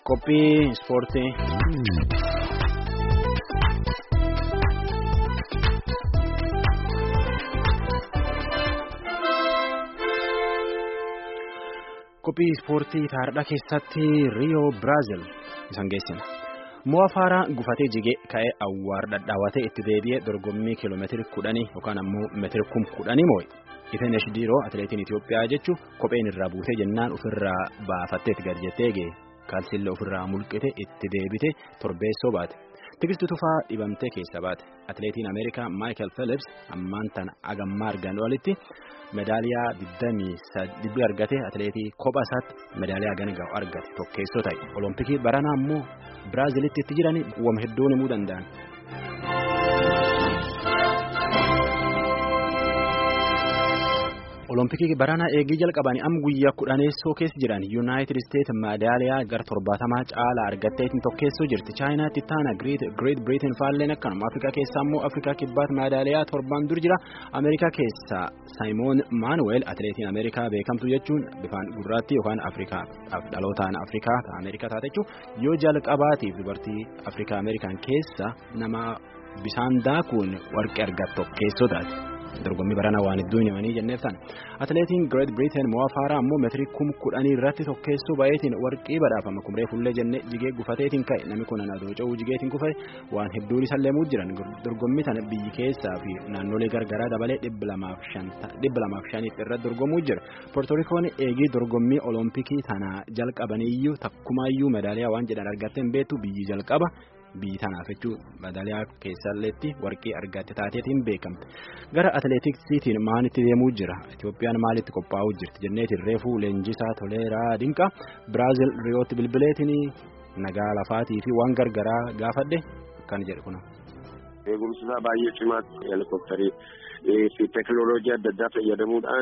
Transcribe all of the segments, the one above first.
Qophii ispoortii. Qophii ispoortii taarikhaa keessatti Riyoo Biraazil isaan geessina. Mo'a Faaraa gufatee jigee ka'ee awwaara dhadhaawatee itti deebi'ee dorgommii kiiloomeetira 10 yookaan ammoo meetira 10 moo'e. Ifeen Shdiiroo atileetiin Itoophiyaa jechuun kopheen irraa buutee jennaan ofirraa baafattee itti gad jettee ga'e. Kaalsiillee ofirraa mulqite itti deebite torbeessoo baate. Tigistuu Tufaa dhibamtee keessa baate. Atileetiin Ameerikaa Maayikel Feelips ammaan tana agammaa argan walitti meedaaliyaa 20 argate. Atileetii kophaa isaatti meedaaliyaa ganga'u argate tokkeessoo ta'e. Olompikii baranaa immoo Biraazilitti itti jiranii wam hedduun himuu danda'an. Olompikii baranaa eegii jalqabanii amma guyyaa 10 keessa jiran Yuunaayitid Isteet meedaaliyaa gara 70 caalaa argatteetiin tokkeessoo jirti. Chaayinaatti taana Great Britain faalleen akkanuma. Afrikaa keessaa immoo Afrikaa kibbaatti meedaaliyaa 7 dur jira. Ameerikaa keessaa Saayimoon Maanuweel atileetiin Ameerikaa beekamtu jechuun bifaan gurraatti yookaan Afrikaa dhalootaan Afrikaa Ameerikaa taate jechuun yoo jalqabaatiif dubartii Afrikaa Ameerikaan keessa nama bisaan daakuun warqee argattu tokkeessoo taate. Dorgommii baranaa waan hedduu himanii jenneef sana. Atileetiin Great Britain Mo'a Faaraa ammoo meetirii 10 irratti tokkeessoo baay'eetiin warqii badhaafama. Kumree fullee jennee jigee gufateetiin ka'e. Namni kun anaadoo ca'uu jigeetiin kufe waan hedduun isa leemuu jiran. Dorgommii tana biyyi keessaa fi naannolee gargaraa dabalee 205 irratti dorgomuu jira. Poortorikoon eegii dorgommii olompikii tana jalqabaniyyuu takkumaayyuu meedaaliyaa waan jedhan argattee hin beektu biyyi jalqaba. Biyyi tanaaf jechuun meedaaliyaa keessalleetti warqii argatte taateetiin beekamte. Gara atileetiksiitiin maalitti deemuu jira? Itoophiyaan maalitti qophaa'uu jirti? Jenneetiin reefuu leenjisaa Toleeraa Dinqaa Biraazil Riyootti bilbileetiin nagaa lafaatii fi waan gargaraa gaafadhe akkan jedhu kuna. Eegumsisaa baay'ee cimaatti helikopterii fi teekinooloojii adda addaa fayyadamuudhaan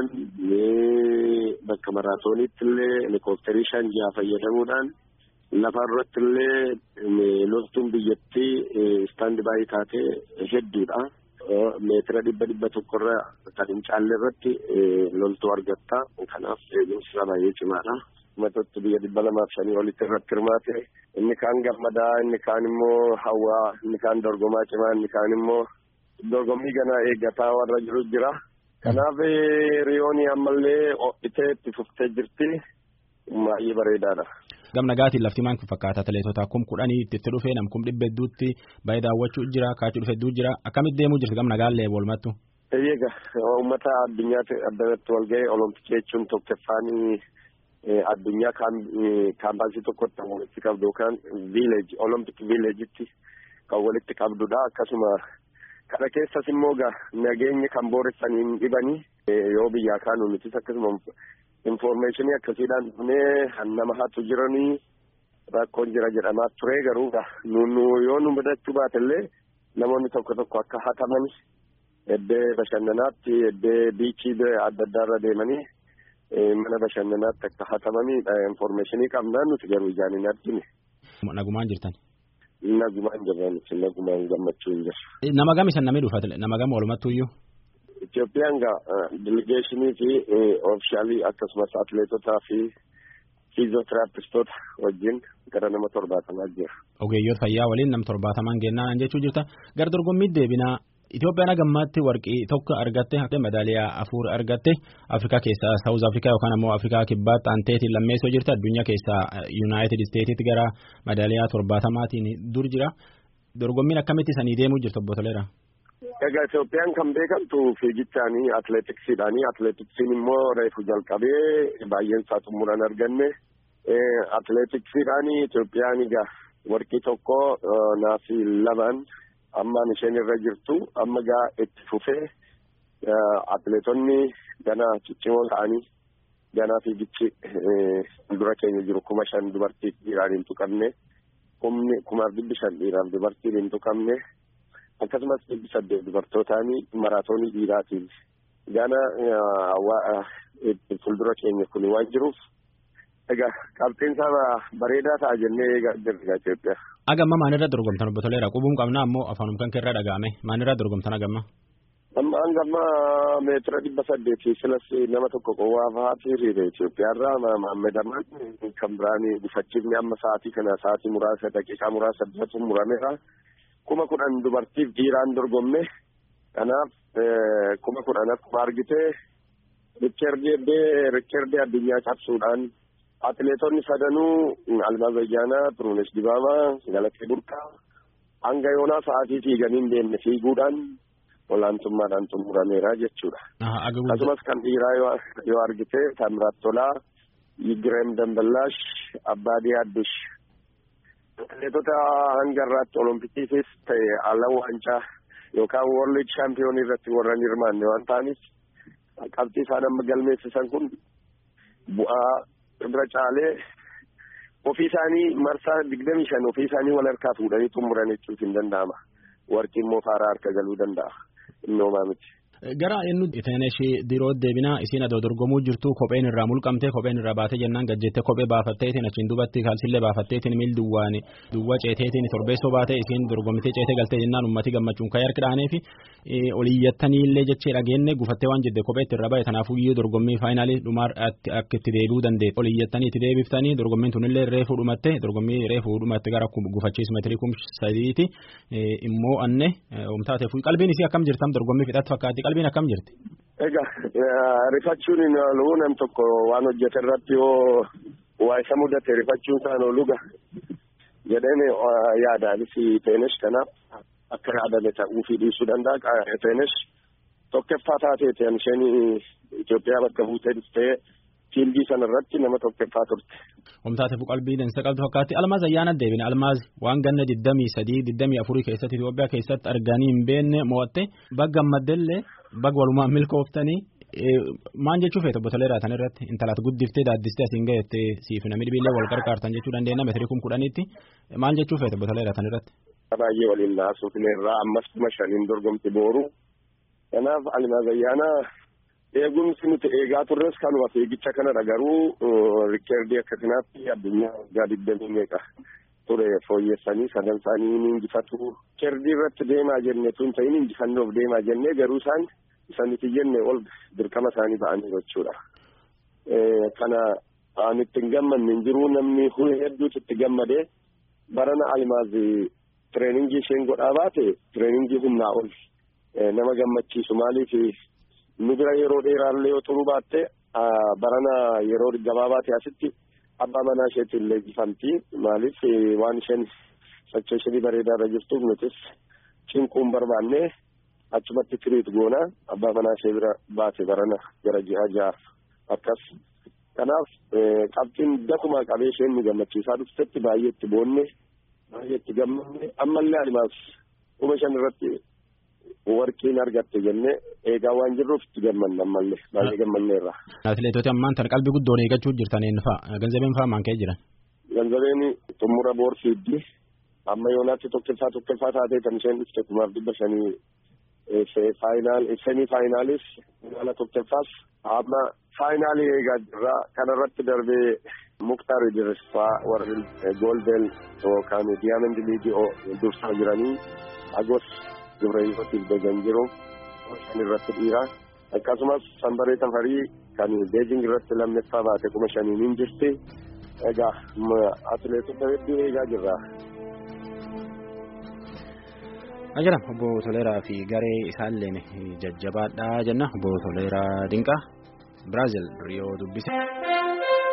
bakka maraatooniitti illee helikopterii 5 fayyadamuudhaan. Lafa irratti illee loltuun biyyattii istaandi baay'ee taatee hedduudha. Meetira 100 irra kan hin caalle irratti loltuu argatta. Kanaaf eegumsa baay'ee cimaadha. Matotti biyya 205 olitti irratti hirmaate. Inni kaan gammadaa, inni kaan immoo hawwaa, inni kaan dorgomaa cimaa, inni kaan immoo dorgommii ganaa eeggataa warra jiru jira. Kanaaf riyoonii ammallee ho'itee itti fuftee jirti. Baay'ee bareedaadha. Gamna gaatiin lafti maan fakkaata atileetota 10 itti dhufee nam 100 hedduutti baay'ee daawwachuu jira kaachuu dhufe hedduu jira akkamitti deemuu jirti gamna gaallee walmattu. Eeyyega uummata addunyaatti addanatti wal ga'ee olompikii jechuun tokkoffaanii addunyaa kaampaasii tokkotti walitti qabdu yookaan viileeji olompik viileejitti kan walitti qabdudha. Akkasuma kana keessas immoo nageenya kan booressaniin dhibanii yoo biyyaa kaanu nutis akkasuma. Informationii akkasiidhaan nama hatu jiranii rakkoon jira jedhamaa ture garuu yoo nu mudachuu baatellee namoonni tokko akka hataman eddee bashannanaatti eddee biichii adda addaarra deemanii mana bashannanaatti akka hatamanii informationii qabnaan nuti garuu ijaan hin argine. Nagumaan jirtan? Nagumaan jirran nagumaan gammachuu hin jiru. Nama gam isan namni dhufa nama gam walumattuuyyuu? Itoophiyaan delegeeshinii fi oofishaalii akkasumas atileetotaa fi fiizootiraapistoota wajjin gara nama 70 jira. Ogeeyyoota fayyaa waliin nama 70 gennaan jechuu jirta. Gara dorgommii deebinaa Itoophiyaan gammaatti warqii tokko argatte meedaaliyaa 4 argatte Afrikaa keessaa Saawuz Afrikaa yookaan ammoo Afrikaa kibbaatti aanteetiin lammeessoo jirti addunyaa keessaa Yuunaayitid Isteetitti gara meedaaliyaa 70tiin dur jira. Dorgommiin akkamitti isanii deemuu jirtu obbo Toleeraa? Egaa Itoophiyaan kan beekamtu fiigichaanii atileetiksiidhaanii atileetiksiin immoo reefu jalqabee baay'een isaa xumuran arganne atileetiksiidhaanii Itoophiyaan egaa warqii tokko naasii 2 ammaan isheen irra jirtu amma egaa itti fufee atileetonni gana ciccimoo ta'anii gana fiigichi dura keenya jiru 5,000 dubartii dhiiraan hin tuqamne 5,500 dhiiraaf dubartiin hin tuqamne. Akkasumas 800 dubartootaanii maraatoonii dhiiraatiin gana fuuldura keenya kun waan jiruuf egaa qabxiinsaa bareedaa ta'a jennee eegaa jirra Itoophiyaa. Agamma maalirra dorgomtan obbo Toleeraa qubuun qabnaa ammoo afaanum kan keerraa dhaga'ame maalirra dorgomtan agamma? Amma hanga meetira 800 silas nama tokko qowwaa fa'aati hiriira Itoophiyaarraa Maammed Amaan kan biraanii gufachiifni amma sa'aatii kana sa'aatii muraasa daqiiqaa muraasa duratti murameera 10,000 dubartiif dhiiraan dorgomme kanaaf 10,000 akkuma argite rikkerdii addunyaa cabsuudhaan atileetonni sadanuu Almaaz Ayyaanaa, Turunesh Dibaabaa, Galatee Burqaa hanga yoonaa sa'aatii fiiganii hin deemne fiiguudhaan olaantummaadhaan xumurameera jechuudha. Akkasumas kan dhiiraa yoo argite Taamiraat Tolaa, Yigireem Damballaash, Abbaadii Addush atileetota hanga irraatti oloompikiifis ta'e ala waancaa yookaan world champion irratti warran hirmaanne waan ta'aniif qabxii isaan amma galmeessisan kun bu'aa irra caalee ofii isaanii marsaa 25 ofii isaanii wal harkaa fuudhanii xumuran jechuun hin danda'ama. Warqii immoo faaraa harka galuu danda'a. Innoomaa miti. Gara eenyu Iteenesh diroo deebinaa isiin adoo dorgomuu jirtu kopheen irraa mulqamte kopheen irraa baatee jennaan gajjettee kophee baafatteetiin achiin dubatti kaalsillee baafatteetiin miil duwwaa ceeteetiin torbeessoo baatee isiin dorgomtee ceetee galtee jennaan ummati gammachuun ka'ee harki dhaanee fi oliyyattaniillee jechee dhageenne gufattee waan jedde kopheetti irra ba'e kanaafuu iyyuu dorgommii faayinaalii dhumaa akka itti deebi'uu dandeetti oliyyattanii itti deebiftanii dorgommiin tunillee reefuu dhumatte gara gufachiis meetirii 3,000 immoo anne omtaateef qalbiin isii akkam jirtam dorgommii fixatti fakkaatti qalbiin akkam jirti. Egaa rifachuun hin oolu nam tokko waan hojjete irratti yoo waa isa mudate rifachuun isaan ooluga jedheen yaadaanis Iteenesh kanaaf akka yaadame ta'uu fi dhiisuu danda'a. Iteenesh tokkoffaa taateeti isheen Itoophiyaa bakka buutee dhuftee fiildii sana irratti nama tokkoffaa turte. Omtaateef qalbii dansa qabdu fakkaatti Almaaz Ayyaana deebine Almaaz waan ganna 23-24 keessatti Itoophiyaa keessatti arganii hin beekne mo'atte bagga maddellee bagga walumaan milkooftanii maan jechuu feetu botoleeraa tan irratti intalaat guddiftee daaddistee asiin ga'ettee siif namni dhibiillee wal qarqaartan jechuu dandeenya meetirii 10,000tti maal jechuu feetu botoleeraa tan irratti. Baay'ee waliin naasuufneerraa ammas 5,000 dorgomti booru kanaaf Almaaz Ayyaana eegumsi nuti eegaa turres kanuma fiigicha kanadha garuu rikkerdii akka kanaatti addunyaa waggaa 20 meeqa ture fooyyessanii sadan isaanii ni injifatu. Rikkerdii irratti deemaa jenne tun ta'in injifannoof deemaa jennee garuu isaanitti jenne ol dirqama isaanii ba'anii jechuudha. Kana aan ittiin gammanne hin jiru namni hedduutu itti gammadee barana Almaaz tireeningii isheen godhaa baate tireeningii humnaa ol nama gammachiisu maaliif nu bira yeroo dheeraallee yoo turuu baatte barana yeroo gabaabaa ta'e asitti abbaa manaa isheetiin illee injifamti maaliif waan isheen sochii ishee bareedaa irra jirtuuf nutis cinquun barbaanne achumatti tiriit goona abbaa manaa ishee bira baate barana gara ji'a akkas kanaaf qabxiin dakuma qabee isheen nu gammachiisaa dhuftetti baay'ee itti boonne baay'ee itti gammanne ammallee Almaaz 5,000 irratti warqiin argatte jenne eegaa waan jirruuf itti gammanna ammallee baay'ee gammanneerra. Atileetota ammaan tan qalbii guddoon eeggachuu jirtaniin fa'a ganzabeen fa'a maan ka'ee jiran. Ganzabeen xumura boorsiiddi amma yoonaatti tokkoffaa taatee kan isheen dhufte 5,500 semi faayinaalis magaala tokkoffaas amma faayinaalii eegaa jirra kanarratti darbee Muktaar Idrisfaa warri Golden yookaan Diamond League dursaa jiranii Agos Gibrayootiif deegan jiru isaan irratti dhiira akkasumas Sanbaree Tafarii kan Beijing irratti lammeeffaa baate 5,000 hin jirti. Egaa atileetota hedduu eegaa jirra. Ajajam obbo Toleeraa fi garee isaalleen jajjabaadhaa jenna obbo Toleeraa Dinqaa Biraazil Riyoo dubbise.